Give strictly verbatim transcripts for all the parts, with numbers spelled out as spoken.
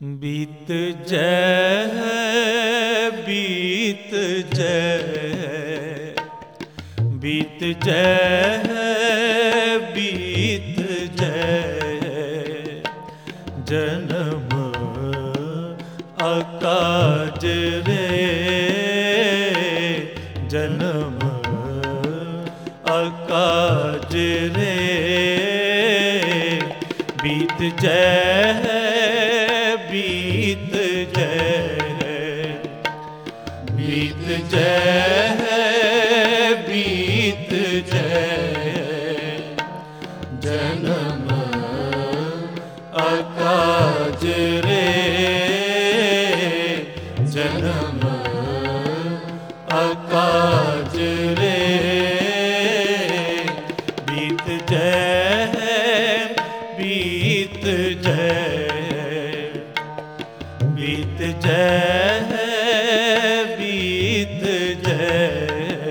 बीत जय बीत जय बीत जय बीत जय जन्म अकाज रे जन्म अकाज रे बीत जय बीत जय बीत जय बीत जय जन्म अकाज रे जन्म अकाज रे बीत जय बीत जय बीत जय बीत जय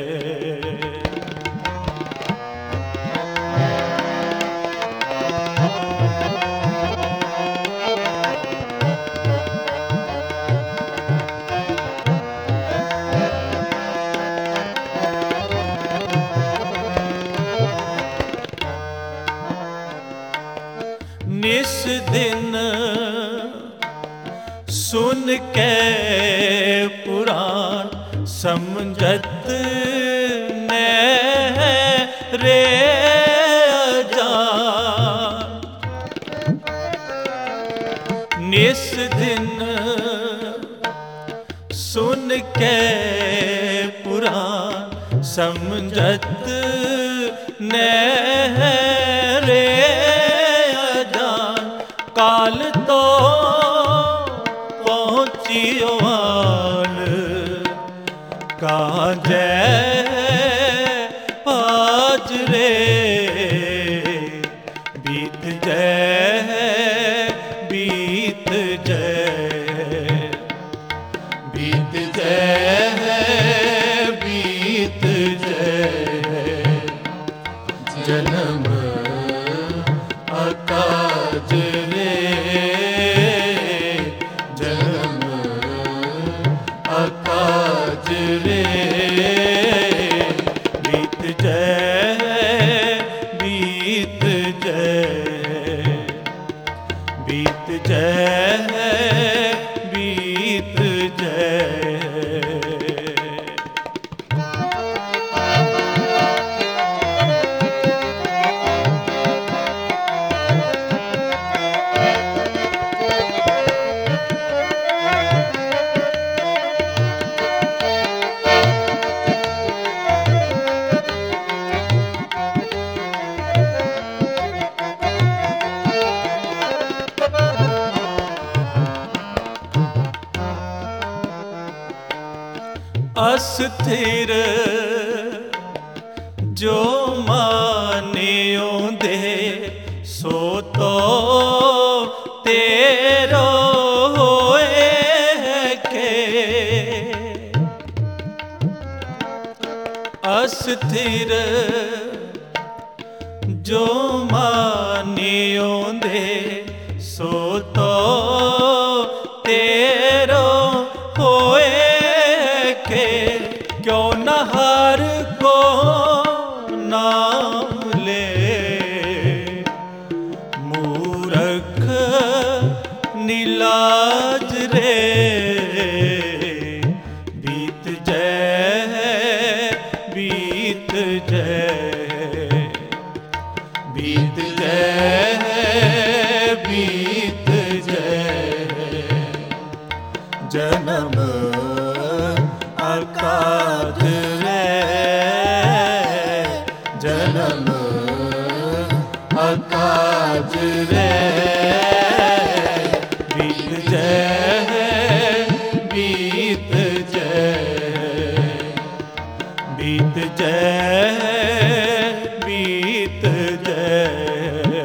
निस दिन सुन के पुराण समझत ने रे अजान निस दिन सुन के पुराण समझत ने रे काल तो पहुँचियो आन काजे आज रे बीत जय बीत जय बीत जय बीत जय जन्म अकाज अकाज रे बीत जय बीत जय बीत जय बीत जय अस्थिर जो मानियो दे सो तो तेरो होए के अस्थिर जो मानियो दे सो तो तेरो होए क्यों न हर को नाम ले मूर्ख नीलाज रे बीत जय बीत जय बीत जय बीत जय जन्म अकाज रे जन्म अकाज रे बीत जय बीत जय बीत जय बीत जय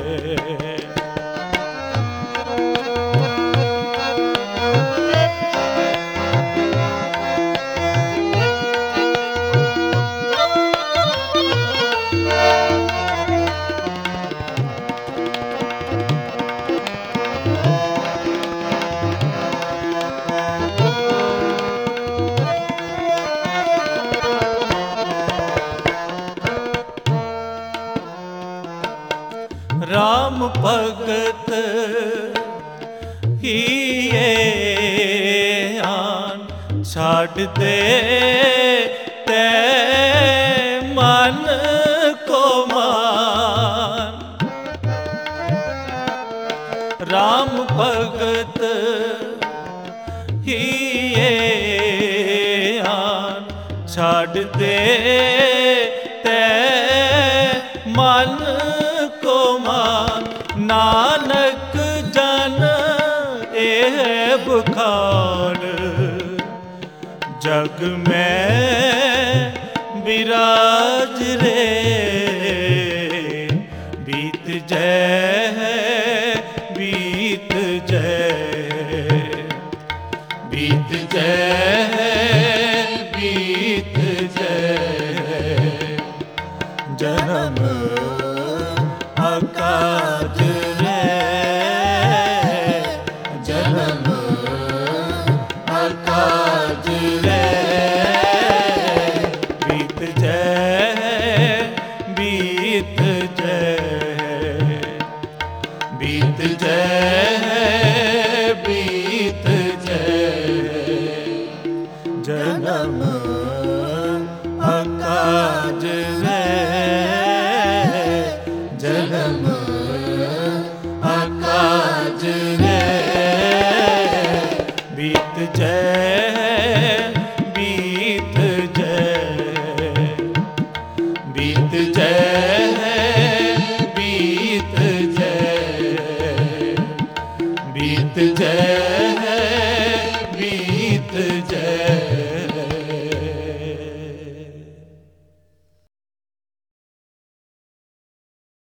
ਹੀਏ ਆਨ ਛੱਡ ਦੇ ਤੇ ਮਨ ਕੋ ਮਾਨ। राम भगत हीए आन छाड़ दे ते मन को मान। नानक जन एह बुखार जग में विराज रे। बीत जय बीत जय बीत जय बीत जय जन्म अकाज रे। जन्म अकाज रे। बीत जय बीत जय बीत जय बीत जय जन्म अकाज रे। जन्म अकाज रे। बीत जय बीत जय बीत जय बीत जय बीत जय